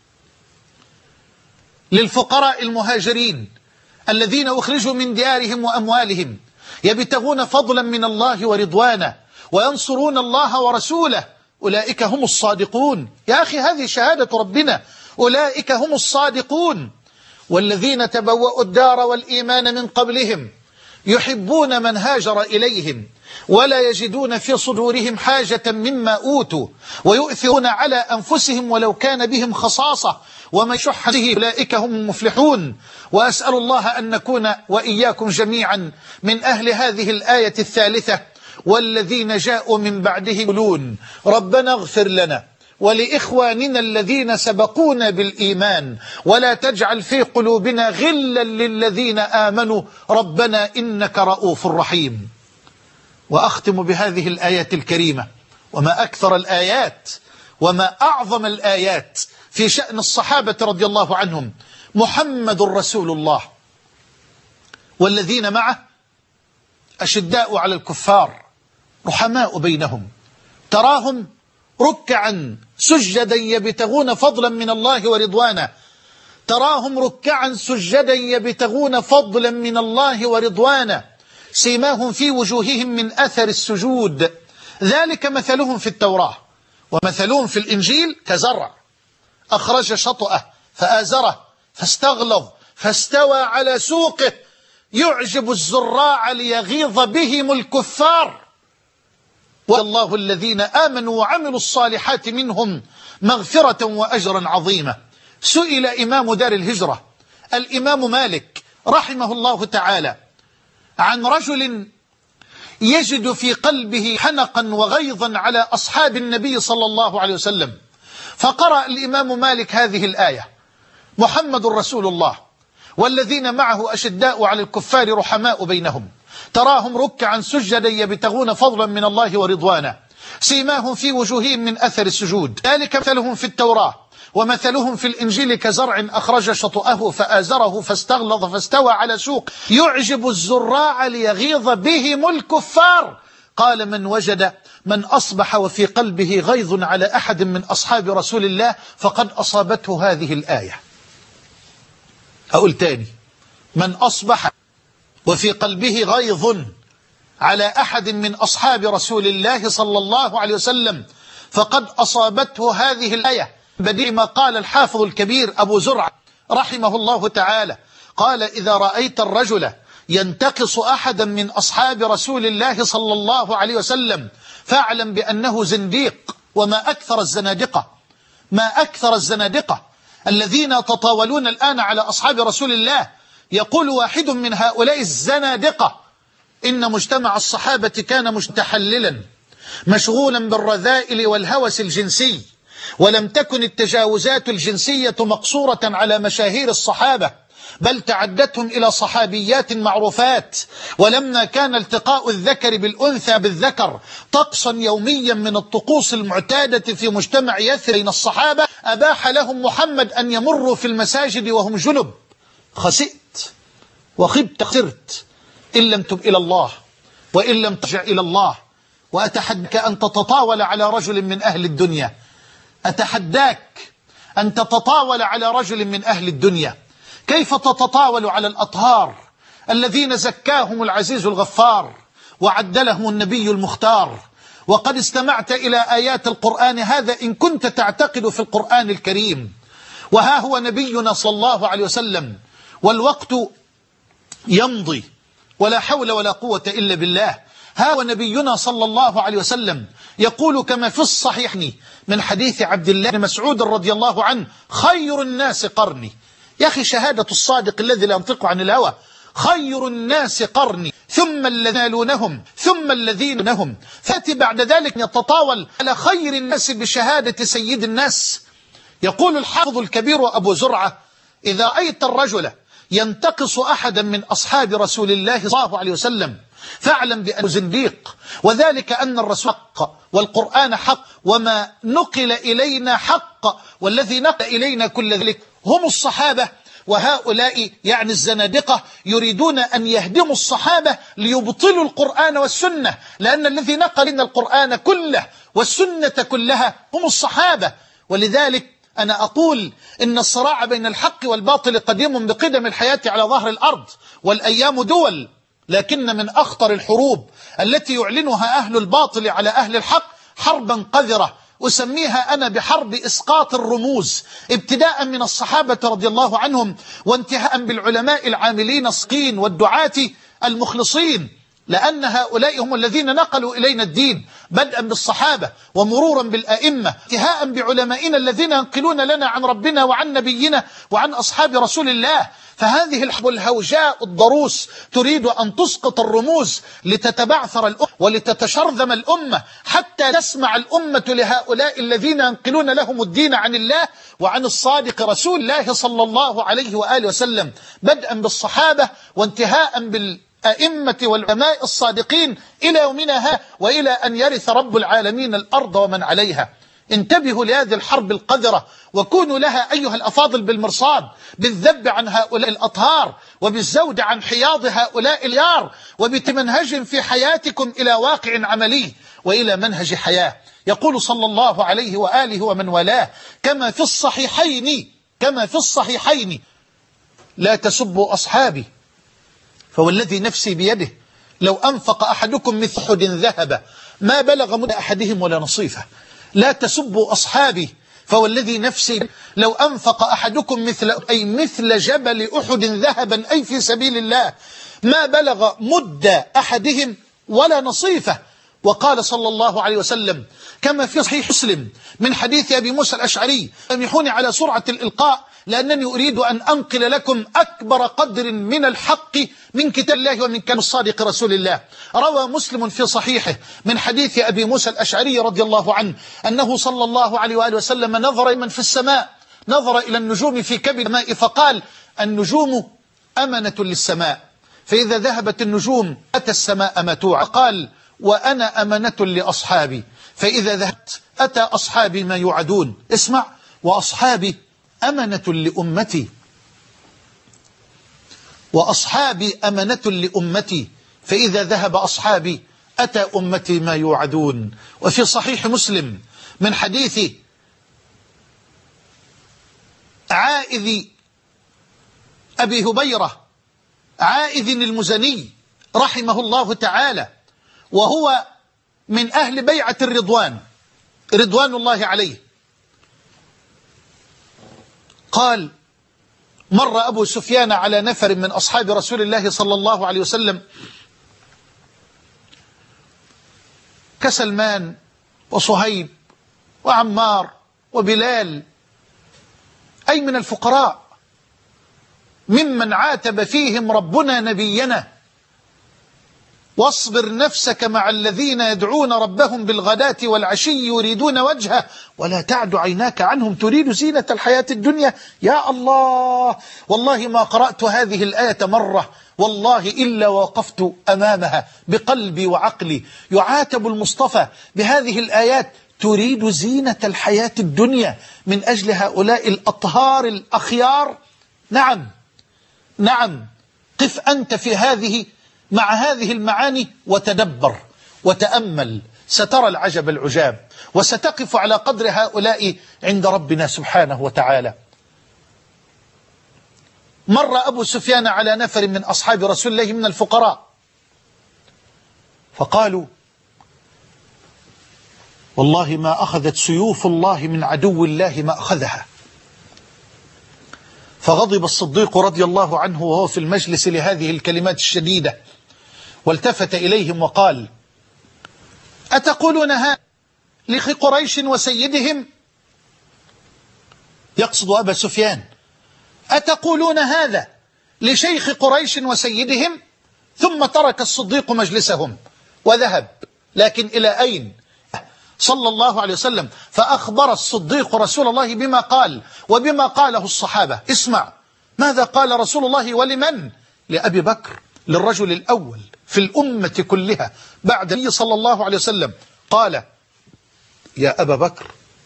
Speaker 2: للفقراء المهاجرين الذين أخرجوا من ديارهم وأموالهم يبتغون فضلا من الله ورضوانه وينصرون الله ورسوله، أولئك هم الصادقون. يا أخي هذه شهادة ربنا، أولئك هم الصادقون. والذين تبوأوا الدار والإيمان من قبلهم يحبون من هاجر إليهم ولا يجدون في صدورهم حاجة مما أوتوا ويؤثرون على أنفسهم ولو كان بهم خصاصة ومن شح به أولئك هم المفلحون. وأسأل الله أن نكون وإياكم جميعا من أهل هذه الآية الثالثة: والذين جاءوا من بعدهم يقولون ربنا اغفر لنا ولإخواننا الذين سبقونا بالإيمان ولا تجعل في قلوبنا غلا للذين آمنوا ربنا إنك رؤوف رحيم. وأختم بهذه الآية الكريمة: وما أكثر الآيات وما أعظم الآيات في شأن الصحابة رضي الله عنهم. محمد رسول الله والذين معه أشداء على الكفار رحماء بينهم، تراهم ركعا سجدا يبتغون فضلا من الله ورضوانه، تراهم ركعا سجدا يبتغون فضلا من الله ورضوانه، سيماهم في وجوههم من أثر السجود، ذلك مثلهم في التوراة ومثلهم في الإنجيل كزرع أخرج شطأه فآزره فاستغلظ فاستوى على سوقه يعجب الزراع ليغيظ بهم الكفار. والله الذين آمنوا وعملوا الصالحات منهم مغفرة وأجرا عظيما. سئل إمام دار الهجرة الإمام مالك رحمه الله تعالى عن رجل يجد في قلبه حنقا وغيظا على أصحاب النبي صلى الله عليه وسلم، فقرأ الإمام مالك هذه الآية: محمد رسول الله والذين معه أشداء على الكفار رحماء بينهم، تراهم ركعا سجدا يبتغون فضلا من الله ورضوانا، سيماهم في وجوههم من أثر السجود، ذلك مثلهم في التوراة ومثلهم في الإنجيل كزرع أخرج شطأه فآزره فاستغلظ فاستوى على سوق يعجب الزراع ليغيظ بهم الكفار. قال: من أصبح وفي قلبه غيظ على أحد من أصحاب رسول الله فقد أصابته هذه الآية. أقول تاني: من أصبح وفي قلبه غيظ على أحد من أصحاب رسول الله صلى الله عليه وسلم فقد أصابته هذه الآية. بديع ما قال الحافظ الكبير أبو زرعة رحمه الله تعالى، قال: إذا رأيت الرجل ينتقص أحدا من أصحاب رسول الله صلى الله عليه وسلم فاعلم بأنه زنديق. وما أكثر الزنادقة، ما أكثر الزنادقة الذين يتطاولون الآن على أصحاب رسول الله. يقول واحد من هؤلاء الزنادقة: إن مجتمع الصحابة كان متحللا مشغولا بالرذائل والهوس الجنسي، ولم تكن التجاوزات الجنسية مقصورة على مشاهير الصحابة، بل تعدتهم إلى صحابيات معروفات، ولما كان التقاء الذكر بالأنثى بالذكر طقسا يوميا من الطقوس المعتادة في مجتمع يثرب بين الصحابة، أباح لهم محمد أن يمروا في المساجد وهم جنب. خسئت وخبت خسرت إن لم تب إلى الله وإن لم ترجع إلى الله. وأتحداك أن تتطاول على رجل من أهل الدنيا، أتحداك أن تتطاول على رجل من أهل الدنيا. كيف تتطاول على الأطهار الذين زكاهم العزيز الغفار وعدلهم النبي المختار؟ وقد استمعت إلى آيات القرآن هذا إن كنت تعتقد في القرآن الكريم. وها هو نبينا صلى الله عليه وسلم والوقت يمضي ولا حول ولا قوة إلا بالله. ها هو نبينا صلى الله عليه وسلم يقول كما في الصحيح من حديث عبد الله بن مسعود رضي الله عنه: خير الناس قرني. يا أخي شهادة الصادق الذي لا ينطق عن الهوى: خير الناس قرني ثم الذين يلونهم ثم الذين يلونهم. فأتي بعد ذلك يتطاول على خير الناس بشهادة سيد الناس. يقول الحافظ الكبير أبو زرعة: إذا رأيت الرجل ينتقص أحدا من أصحاب رسول الله صلى الله عليه وسلم فاعلم بأنه زنديق، وذلك أن الرسول حق والقرآن حق وما نقل إلينا حق، والذي نقل إلينا كل ذلك هم الصحابة. وهؤلاء يعني الزنادقة يريدون أن يهدموا الصحابة ليبطلوا القرآن والسنة، لأن الذي نقل لنا القرآن كله والسنة كلها هم الصحابة. ولذلك أنا أقول إن الصراع بين الحق والباطل قديم بقدم الحياة على ظهر الأرض، والأيام دول، لكن من أخطر الحروب التي يعلنها أهل الباطل على أهل الحق حربا قذرة أسميها أنا بحرب إسقاط الرموز، ابتداء من الصحابة رضي الله عنهم وانتهاء بالعلماء العاملين الصقين والدعاة المخلصين، لأن هؤلاء هم الذين نقلوا إلينا الدين، بدءا بالصحابة ومرورا بالأئمة انتهاء بعلمائنا الذين ينقلون لنا عن ربنا وعن نبينا وعن أصحاب رسول الله. فهذه الحرب الهوجاء الضروس تريد أن تسقط الرموز لتتبعثر الأمة ولتتشرذم الأمة، حتى تسمع الأمة لهؤلاء الذين ينقلون لهم الدين عن الله وعن الصادق رسول الله صلى الله عليه وآله وسلم، بدءا بالصحابة وانتهاء بالأئمة والعلماء الصادقين إلى يومنا هذا، وإلى أن يرث رب العالمين الأرض ومن عليها. انتبهوا لهذه الحرب القذرة، وكونوا لها أيها الأفاضل بالمرصاد، بالذب عن هؤلاء الأطهار، وبالزود عن حياض هؤلاء اليار، وبتمنهج في حياتكم إلى واقع عملي وإلى منهج حياة. يقول صلى الله عليه وآله ومن والاه كما في الصحيحين لا تسبوا أصحابي فوالذي نفسي بيده لو أنفق أحدكم مثل أحد ذهب ما بلغ مد أحدهم ولا نصيفه. لا تسبوا أصحابي فوالذي نفسي لو أنفق أحدكم مثل جبل أحد ذهبا أي في سبيل الله ما بلغ مد أحدهم ولا نصيفه. وقال صلى الله عليه وسلم كما في صحيح مسلم من حديث أبي موسى الأشعري: سامحوني على سرعة الإلقاء لأنني أريد أن أنقل لكم أكبر قدر من الحق من كتاب الله ومن كلام الصادق رسول الله. روى مسلم في صحيحه من حديث أبي موسى الأشعري رضي الله عنه أنه صلى الله عليه وآله وسلم نظر من في السماء، نظر إلى النجوم في كبد الماء فقال: النجوم أمنة للسماء، فإذا ذهبت النجوم أتى السماء ما توعد. قال: وأنا أمنة لأصحابي، فإذا ذهبت أتى أصحابي ما يوعدون. اسمع: وأصحابي أمنة لأمتي، وأصحابي أمنة لأمتي، فإذا ذهب أصحابي أتى أمتي ما يوعدون. وفي صحيح مسلم من حديث عائذ أبي هبيرة عائذ المزني رحمه الله تعالى، وهو من أهل بيعة الرضوان رضوان الله عليه، قال: مر أبو سفيان على نفر من أصحاب رسول الله صلى الله عليه وسلم كسلمان وصهيب وعمار وبلال، أي من الفقراء ممن عاتب فيهم ربنا نبينا: واصبر نفسك مع الذين يدعون ربهم بالغداة والعشي يريدون وجهه ولا تعد عيناك عنهم تريد زينة الحياة الدنيا. يا الله، والله ما قرأت هذه الآية مرة والله إلا وقفت أمامها بقلبي وعقلي. يعاتب المصطفى بهذه الآيات: تريد زينة الحياة الدنيا من أجل هؤلاء الأطهار الأخيار. نعم نعم، قف أنت في هذه مع هذه المعاني وتدبر وتأمل، سترى العجب العجاب، وستقف على قدر هؤلاء عند ربنا سبحانه وتعالى. مر أبو سفيان على نفر من أصحاب رسول الله من الفقراء فقالوا: والله ما أخذت سيوف الله من عدو الله ما أخذها. فغضب الصديق رضي الله عنه وهو في المجلس لهذه الكلمات الشديدة، والتفت إليهم وقال: أتقولون هذا لأخ قريش وسيدهم؟ يقصد أبا سفيان: أتقولون هذا لشيخ قريش وسيدهم؟ ثم ترك الصديق مجلسهم وذهب، لكن إلى أين؟ صلى الله عليه وسلم. فأخبر الصديق رسول الله بما قال وبما قاله الصحابة. اسمع ماذا قال رسول الله ولمن؟ لأبي بكر، للرجل الأول في الأمة كلها بعد النبي صلى الله عليه وسلم قال: يا أبا بكر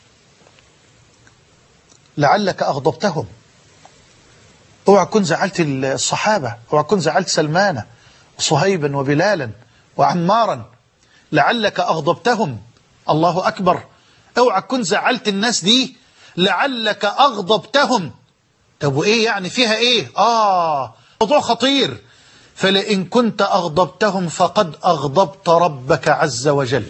Speaker 2: لعلك أغضبتهم، اوعى كن زعلت الصحابة، اوعى كن زعلت سلمان وصهيبا وبلالا وعمارا، لعلك أغضبتهم. الله أكبر، اوعى كن زعلت الناس دي، لعلك أغضبتهم. طب وإيه يعني فيها إيه؟ موضوع خطير. فلئن كنت أغضبتهم فقد أغضبت ربك عز وجل.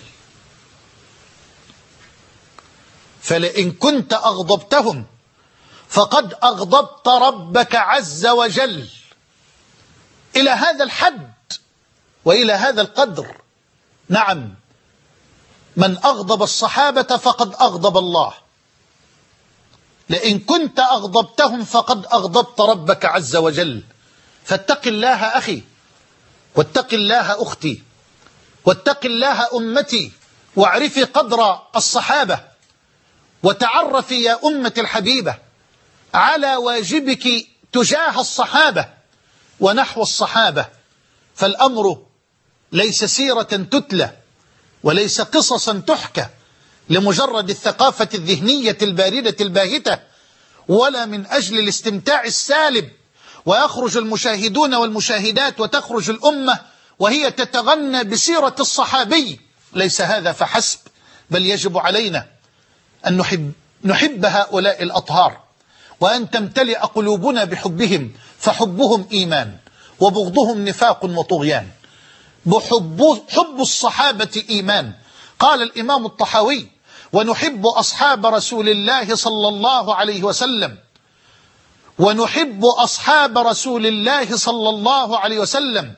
Speaker 2: فلئن كنت أغضبتهم فقد أغضبت ربك عز وجل. إلى هذا الحد وإلى هذا القدر. نعم، من أغضب الصحابة فقد أغضب الله. لئن كنت أغضبتهم فقد أغضبت ربك عز وجل. فاتق الله أخي، واتق الله أختي، واتق الله أمتي، واعرفي قدر الصحابة، وتعرفي يا أمة الحبيبة على واجبك تجاه الصحابة ونحو الصحابة. فالأمر ليس سيرة تتلى وليس قصصا تحكى لمجرد الثقافة الذهنية الباردة الباهتة، ولا من أجل الاستمتاع السالب، ويخرج المشاهدون والمشاهدات وتخرج الأمة وهي تتغنى بسيرة الصحابي. ليس هذا فحسب، بل يجب علينا أن نحب هؤلاء الأطهار، وأن تمتلئ قلوبنا بحبهم، فحبهم إيمان وبغضهم نفاق وطغيان. حب الصحابة إيمان. قال الإمام الطحاوي: ونحب أصحاب رسول الله صلى الله عليه وسلم، ونحب أصحاب رسول الله صلى الله عليه وسلم،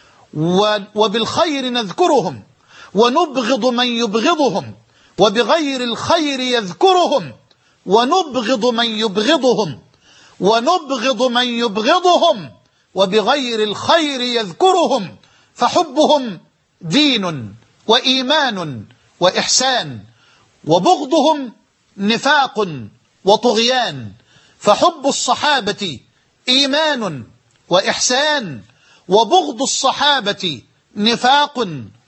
Speaker 2: وبالخير نذكرهم، ونبغض من يبغضهم، وبغير الخير يذكرهم، ونبغض من يبغضهم، ونبغض من يبغضهم، وبغير الخير يذكرهم. فحبهم دين وإيمان وإحسان، وبغضهم نفاق وطغيان. فحب الصحابة إيمان وإحسان، وبغض الصحابة نفاق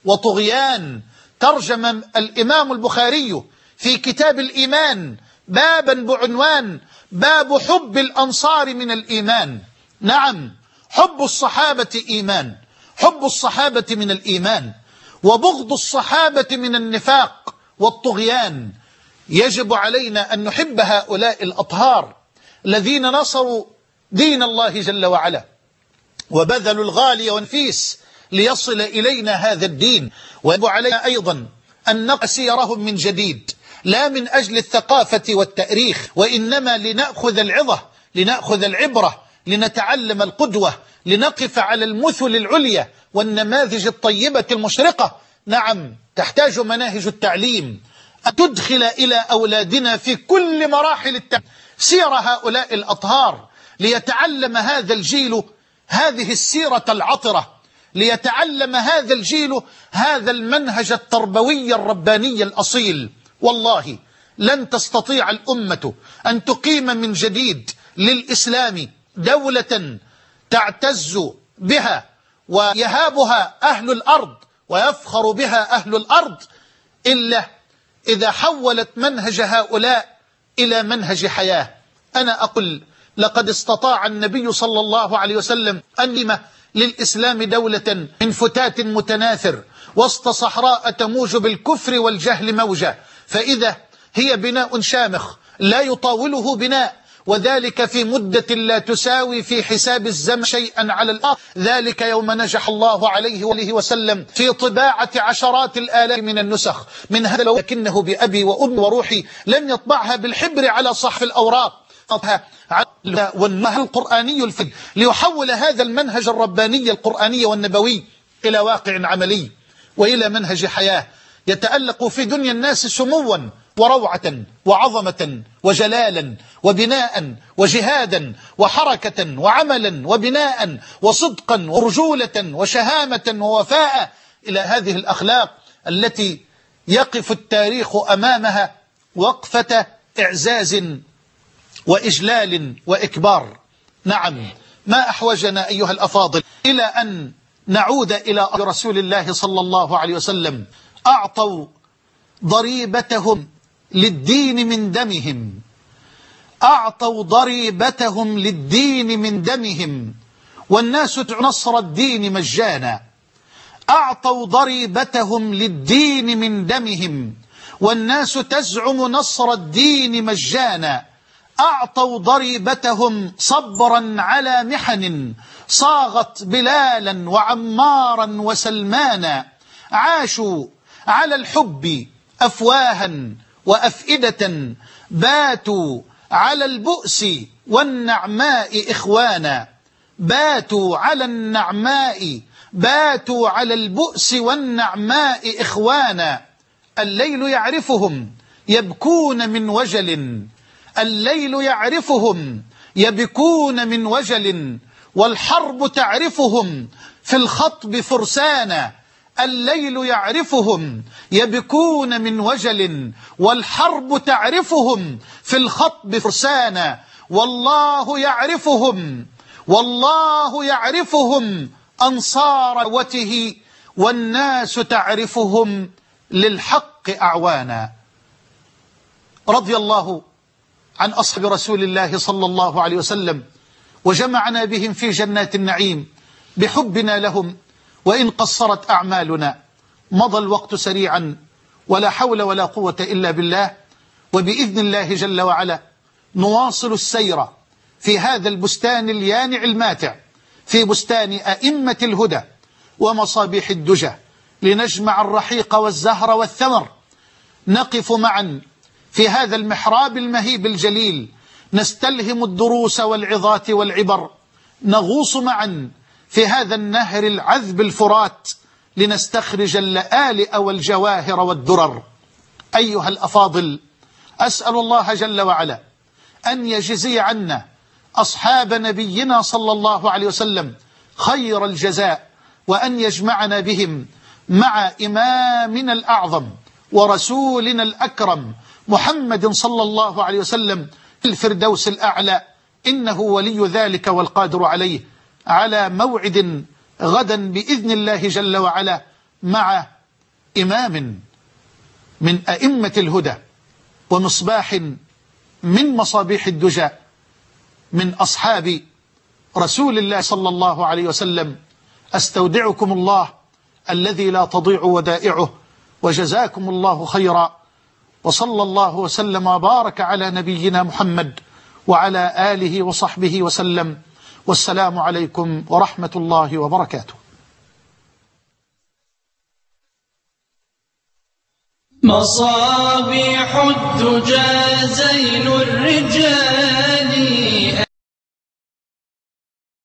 Speaker 2: وطغيان. ترجم الإمام البخاري في كتاب الإيمان بابا بعنوان: باب حب الأنصار من الإيمان. نعم، حب الصحابة إيمان، حب الصحابة من الإيمان، وبغض الصحابة من النفاق والطغيان. يجب علينا أن نحب هؤلاء الأطهار الذين نصروا دين الله جل وعلا، وبذلوا الغالي والنفيس ليصل إلينا هذا الدين. ويجب علينا أيضا أن نقرأ سيرهم من جديد، لا من أجل الثقافة والتأريخ، وإنما لنأخذ العظة، لنأخذ العبرة، لنتعلم القدوة، لنقف على المثل العليا والنماذج الطيبة المشرقة. نعم، تحتاج مناهج التعليم أن تدخل إلى أولادنا في كل مراحل التعليم سير هؤلاء الأطهار، ليتعلم هذا الجيل هذه السيرة العطرة، ليتعلم هذا الجيل هذا المنهج التربوي الرباني الأصيل. والله لن تستطيع الأمة أن تقيم من جديد للإسلام دولة تعتز بها ويهابها أهل الأرض ويفخر بها أهل الأرض إلا إذا حولت منهج هؤلاء إلى منهج حياة. أنا أقول: لقد استطاع النبي صلى الله عليه وسلم أن يقيم للإسلام دولة من فتات متناثر وسط صحراء تموج بالكفر والجهل موجة، فإذا هي بناء شامخ لا يطاوله بناء، وذلك في مدة لا تساوي في حساب الزمن شيئا على الأرض. ذلك يوم نجح الله عليه وآله وسلم في طباعة عشرات الآلاف من النسخ من هذا، لكنه بأبي وأمي وروحي لم يطبعها بالحبر على صحف الأوراق، والنهج القرآني الفقهي ليحول هذا المنهج الرباني القرآني والنبوي إلى واقع عملي وإلى منهج حياة يتألق في دنيا الناس سموا وروعة وعظمة وجلالا وبناء وجهادا وحركة وعملا وبناء وصدقا ورجولة وشهامة ووفاء، إلى هذه الأخلاق التي يقف التاريخ أمامها وقفة إعزاز وإجلال وإكبار. نعم، ما أحوجنا أيها الأفاضل إلى أن نعود إلى رسول الله صلى الله عليه وسلم. أعطوا ضريبتهم للدين من دمهم، أعطوا ضريبتهم للدين من دمهم، والناس نصر الدين مجانا. أعطوا ضريبتهم للدين من دمهم، والناس تزعم نصر الدين مجانا. أعطوا ضريبتهم صبرا على محن صاغت بلالا وعمارا وسلمانا. عاشوا على الحب أفواها وأفئدة، باتوا على البؤس والنعماء إخوانا. باتوا على النعماء، باتوا على البؤس والنعماء إخوانا. الليل يعرفهم يبكون من وجل، الليل يعرفهم يبكون من وجل، والحرب تعرفهم في الخطب فرسانا. الليل يعرفهم يبكون من وجل، والحرب تعرفهم في الخطب فرسانا. والله يعرفهم، والله يعرفهم أنصار قوته، والناس تعرفهم للحق أعوانا. رضي الله عن أصحاب رسول الله صلى الله عليه وسلم، وجمعنا بهم في جنات النعيم بحبنا لهم. وإن قصرت أعمالنا مضى الوقت سريعا، ولا حول ولا قوة إلا بالله. وبإذن الله جل وعلا نواصل السير في هذا البستان اليانع الماتع، في بستان أئمة الهدى ومصابيح الدجى، لنجمع الرحيق والزهر والثمر. نقف معا في هذا المحراب المهيب الجليل، نستلهم الدروس والعظات والعبر. نغوص معا في هذا النهر العذب الفرات، لنستخرج اللآلئ والجواهر والدرر. أيها الأفاضل، أسأل الله جل وعلا أن يجزي عنا أصحاب نبينا صلى الله عليه وسلم خير الجزاء، وأن يجمعنا بهم مع إمامنا الأعظم ورسولنا الأكرم محمد صلى الله عليه وسلم في الفردوس الأعلى، إنه ولي ذلك والقادر عليه. على موعد غدا بإذن الله جل وعلا مع إمام من أئمة الهدى ومصباح من مصابيح الدجى، من أصحاب رسول الله صلى الله عليه وسلم. أستودعكم الله الذي لا تضيع ودائعه، وجزاكم الله خيرا، وصلى الله وسلم وبارك على نبينا محمد وعلى آله وصحبه وسلم. والسلام عليكم ورحمة الله وبركاته.
Speaker 1: مصابيح الدجى زين الرجال